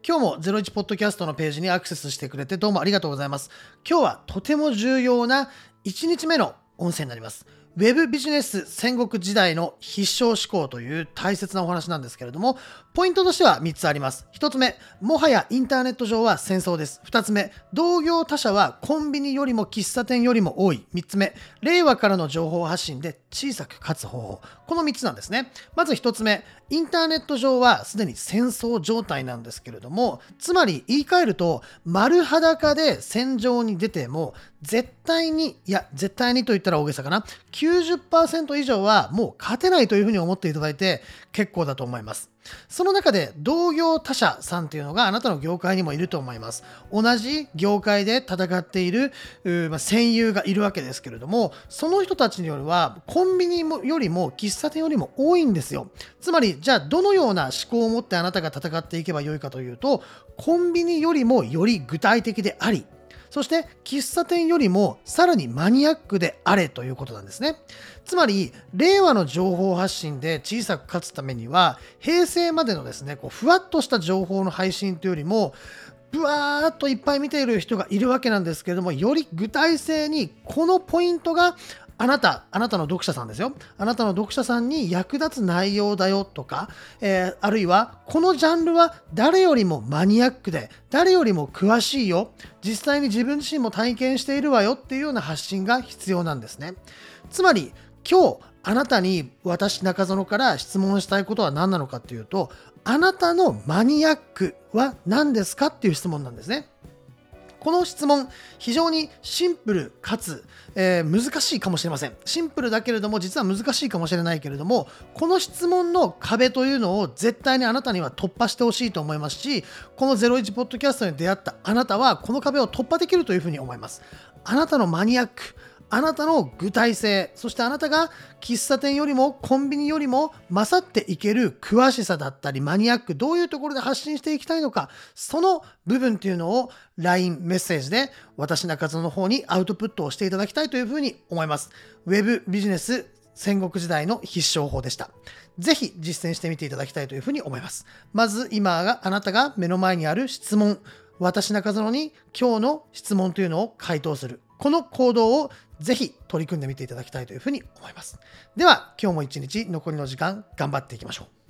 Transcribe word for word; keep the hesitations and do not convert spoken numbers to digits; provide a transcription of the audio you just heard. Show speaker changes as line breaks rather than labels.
今日もゼロイチポッドキャストのページにアクセスしてくれてどうもありがとうございます。今日はとても重要ないちにちめの音声になります。ウェブビジネス戦国時代の必勝思考という大切なお話なんですけれども、ポイントとしてはみっつあります。ひとつめ、もはやインターネット上は戦争です。ふたつめ、同業他社はコンビニよりも喫茶店よりも多い。みっつめ、令和からの情報発信で小さく勝つ方法。このみっつなんですね。まずひとつめ、インターネット上はすでに戦争状態なんですけれども、つまり言い換えると、丸裸で戦場に出ても、絶対に、いや、絶対にと言ったら大げさかな、きゅうじゅっパーセント以上はもう勝てないというふうに思っていただいて結構だと思います。その中で同業他社さんというのがあなたの業界にもいると思います。同じ業界で戦っている、まあ、戦友がいるわけですけれども、その人たちによりはコンビニよりも喫茶店よりも多いんですよ。つまりじゃあどのような思考を持ってあなたが戦っていけばよいかというと、コンビニよりもより具体的であり、そして喫茶店よりもさらにマニアックであれということなんですね。つまり令和の情報発信で小さく勝つためには、平成までのですねこうふわっとした情報の配信というよりもぶわーっといっぱい見ている人がいるわけなんですけれども、より具体性にこのポイントがあなた、あなたの読者さんですよ。あなたの読者さんに役立つ内容だよとか、えー、あるいはこのジャンルは誰よりもマニアックで、誰よりも詳しいよ。実際に自分自身も体験しているわよっていうような発信が必要なんですね。つまり今日あなたに私中園から質問したいことは何なのかっていうと、あなたのマニアックは何ですかっていう質問なんですね。この質問、非常にシンプルかつ、えー、難しいかもしれません。シンプルだけれども実は難しいかもしれないけれども、この質問の壁というのを絶対にあなたには突破してほしいと思いますし、このゼロイチポッドキャストに出会ったあなたはこの壁を突破できるというふうに思います。あなたのマニアック、あなたの具体性、そしてあなたが喫茶店よりもコンビニよりも勝っていける詳しさだったりマニアック、どういうところで発信していきたいのか、その部分っていうのを ライン メッセージで私中津の方にアウトプットをしていただきたいというふうに思います。ウェブビジネス戦国時代の必勝法でした。ぜひ実践してみていただきたいというふうに思います。まず今があなたが目の前にある質問、私中園に今日の質問というのを回答する。この行動をぜひ取り組んでみていただきたいというふうに思います。では今日も一日残りの時間頑張っていきましょう。